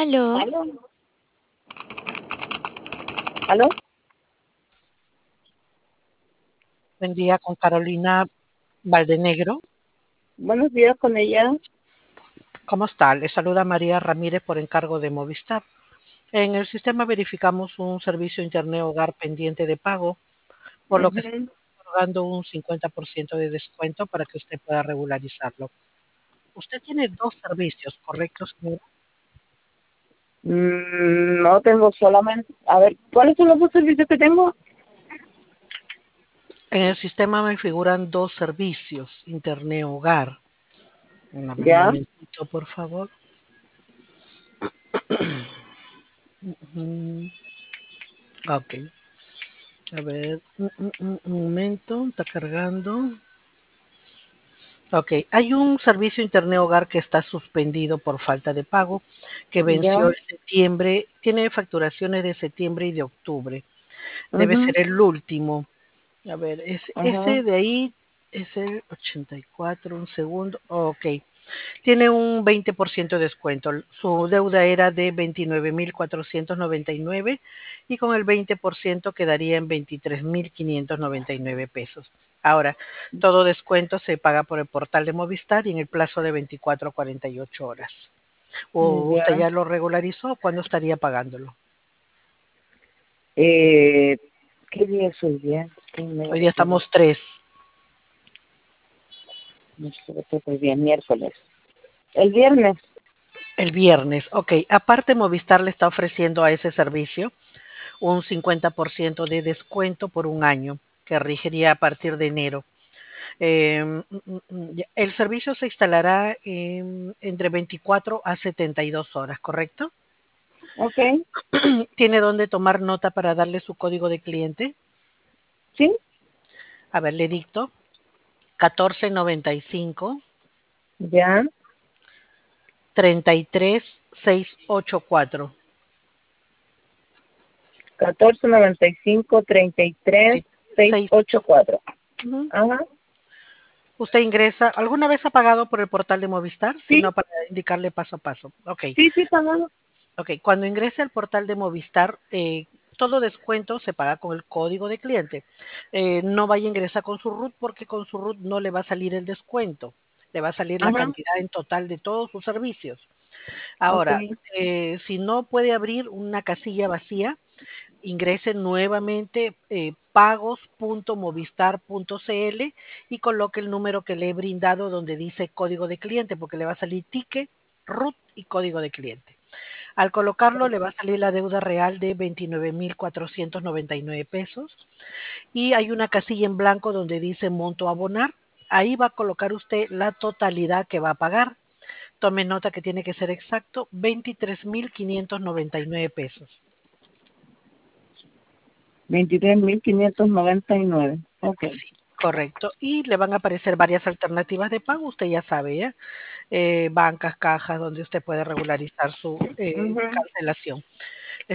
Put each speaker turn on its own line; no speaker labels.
Aló,
¿Aló? ¿Aló?
Buen día con Carolina Valdenegro.
Buenos días con ella.
¿Cómo está? Le saluda María Ramírez por encargo de Movistar. En el sistema verificamos un servicio Internet Hogar pendiente de pago, por lo que estamos
Ujú.
otorgando un 50% de descuento para que usted pueda regularizarlo. Usted tiene dos servicios, ¿correcto, señora?
No tengo solamente. A ver, ¿cuáles son los dos servicios que tengo?
En el sistema me figuran dos servicios, Internet Hogar. Un
Ya,
momentito, por favor. Mm, Ok, a ver, un momento, está cargando. Ok, hay un servicio Internet Hogar que está suspendido por falta de pago, que
ya.
venció en septiembre, tiene facturaciones de septiembre y de octubre. Debe
Ujú,
ser el último. A ver,
ajá.
ese de ahí es el 84, un segundo. Ok, tiene un 20% de descuento. Su deuda era de 29.499 y con el 20% quedaría en 23.599 pesos. Ahora, todo descuento se paga por el portal de Movistar y en el plazo de 24 a 48 horas. ¿O usted
Ya.
ya lo regularizó? ¿Cuándo estaría pagándolo?
Eh, ¿Qué día es hoy día? Sí, me
Hoy día
recuerdo.
estamos 3.
No sé qué fue hoy día, miércoles. El viernes.
El viernes. Ok, aparte Movistar le está ofreciendo a ese servicio un 50% de descuento por un año, que rigiría a partir de enero. El servicio se instalará entre 24 a 72 horas, ¿correcto?
Ok.
¿Tiene dónde tomar nota para darle su código de cliente?
Sí,
A ver, le dicto 1495
ya.
33684.
1495 33
Sí, 68.
684.
Ujú.
Ajá.
Usted ingresa, ¿alguna vez ha pagado por el portal de Movistar? Si
Sí,
no, para indicarle paso a paso. Ok.
sí, sí, pagado.
Ok, cuando ingrese al portal de Movistar, todo descuento se paga con el código de cliente. No vaya a ingresar con su RUT porque con su RUT no le va a salir el descuento. Le va a salir la
Ajá.
cantidad en total de todos sus servicios.
Ok.
Ahora, si no puede abrir una casilla vacía, ingrese nuevamente pagos.movistar.cl y coloque el número que le he brindado donde dice código de cliente porque le va a salir ticket, RUT y código de cliente. Al colocarlo le va a salir la deuda real de 29.499 pesos y hay una casilla en blanco donde dice monto a abonar. Ahí va a colocar usted la totalidad que va a pagar. Tome nota que tiene que ser exacto, 23.599 pesos.
23.599. Ok.
Sí, correcto. Y le van a aparecer varias alternativas de pago, usted ya sabe, ¿ya? Bancas, cajas, donde usted puede regularizar su
Ujú.
cancelación.